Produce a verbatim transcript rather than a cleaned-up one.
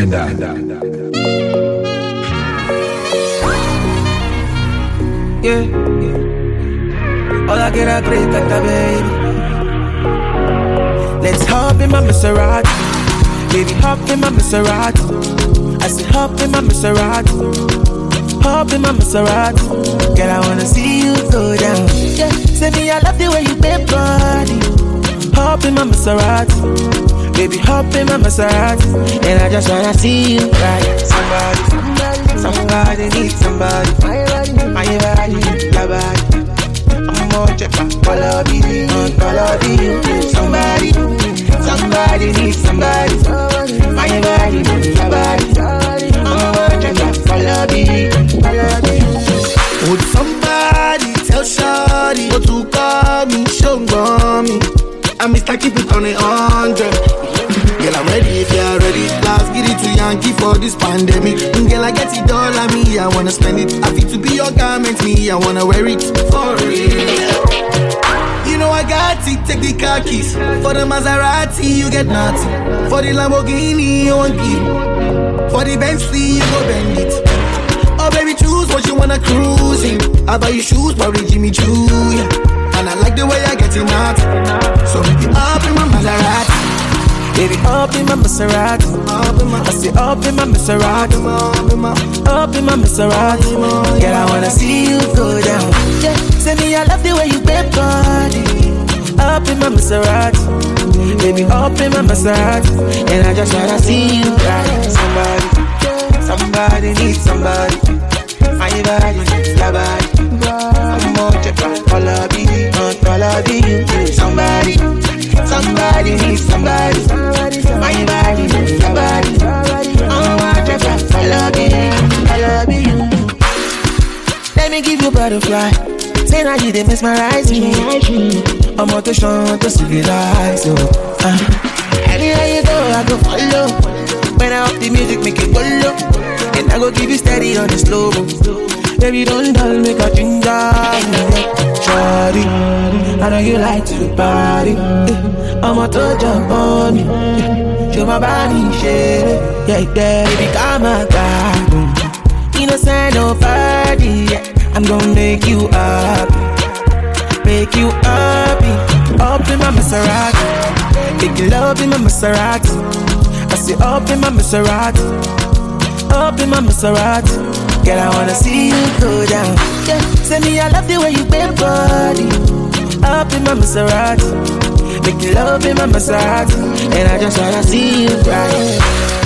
Yeah, all I get a great at the baby. Let's hop in my Maserati, baby, hop in my Maserati. I said hop in my Maserati, hop in my Maserati. Girl, I wanna see you go down. Yeah, say me I love the way you bend body. Hop in my Maserati, baby, hop in my Maserati. And I just wanna see you ride. Somebody, somebody needs somebody. My body, your body. I'm more check my quality, quality. Somebody, somebody needs somebody. My body, your body. I'm more check my quality, quality. Would somebody tell Shawty what to call me, show me? I'm Mister Keep It on a hundred. Girl, I'm ready if you're ready. Let's get it to Yankee for this pandemic. Girl, I get it all on me, I wanna spend it. I fit to be your garment, me, I wanna wear it for real. You know I got it, take the car keys. For the Maserati, you get nothing. For the Lamborghini, you want it. For the Bentley, you go bend it. Oh baby, choose what you wanna cruise in. I buy you shoes, probably Jimmy Choo, yeah. And I like the way I get it out. So make it up in my Maserati. Baby, up in my Maserati. I say up in my Maserati. Up in my Maserati. Girl, I wanna see you go down. Yeah, say me I love the way you bend body. Up in my Maserati. Baby, up in my Maserati. And I just wanna see you ride. Somebody, somebody needs somebody. My body, your body. I'm more check out all of you, all of you. Somebody, somebody needs somebody. My body, your body. I'm more check out all of you, all of you. Let me give you butterfly. Say now you they mesmerize me. I'm on to show to civilize you. Uh. Anywhere you go, I go follow. When I up the music, make it go low. And I go give you steady on the slow. Baby, don't dull, make a ginger. Shawty, I know you like to party. I'm a to jump on me. Show my body, shit. Yeah, yeah, baby, come on, God. Innocent, nobody. I'm gonna make you happy. Make you happy. Up in my Maserati. Make you love in my Maserati. I say up in my Maserati. Up in my Maserati. Girl, I wanna see you go down. Yeah, say me I love the way you bend body. Up in my Maserati. Make you love in my Maserati. And I just wanna see you ride.